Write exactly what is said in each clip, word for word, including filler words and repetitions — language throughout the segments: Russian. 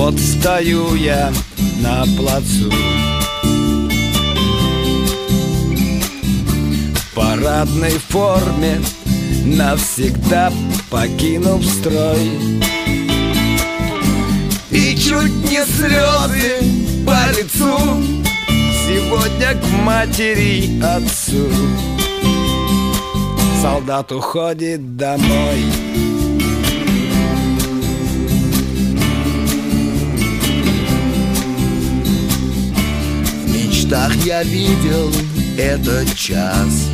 Вот стою я на плацу, в парадной форме, навсегда покинув строй. И чуть не слезы по лицу сегодня к матери и отцу. Солдат уходит домой. В мечтах я видел этот час.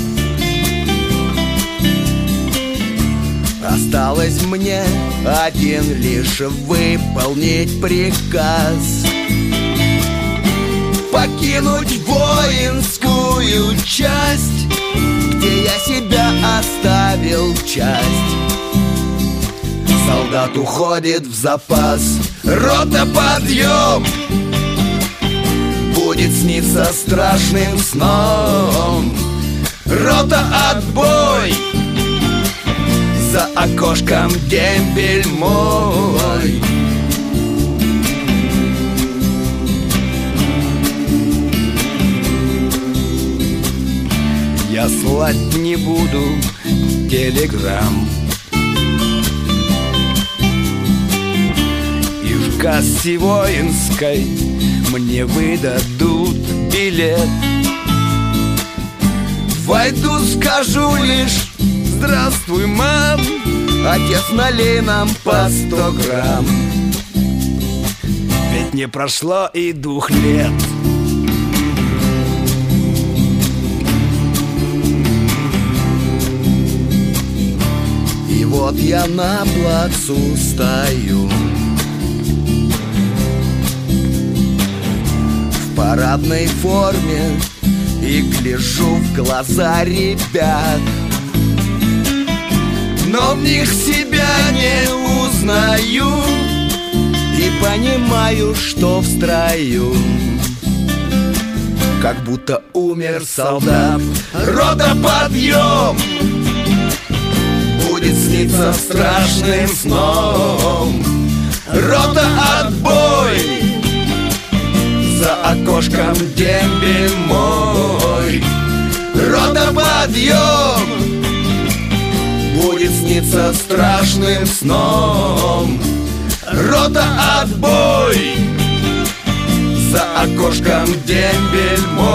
Осталось мне один лишь выполнить приказ: покинуть воинскую часть, где я себя оставил часть. Солдат уходит в запас. Рота, подъем! Будет сниться страшным сном. Рота, отбой! За окошком дембель мой. Я слать не буду телеграмм, и в кассе воинской мне выдадут билет. Войду, скажу лишь: здравствуй, мам, отец, налей нам по сто грамм. Ведь не прошло и двух лет. И вот я на плацу стою, в парадной форме, и гляжу в глаза ребят. Но в них себя не узнаю и понимаю, что в строю как будто умер солдат. Рота, подъем! Будет сниться страшным сном. Рота, отбой! За окошком дембель мой. Рота, подъем! Будет сниться страшным сном. Рота, отбой! За окошком дембель мой.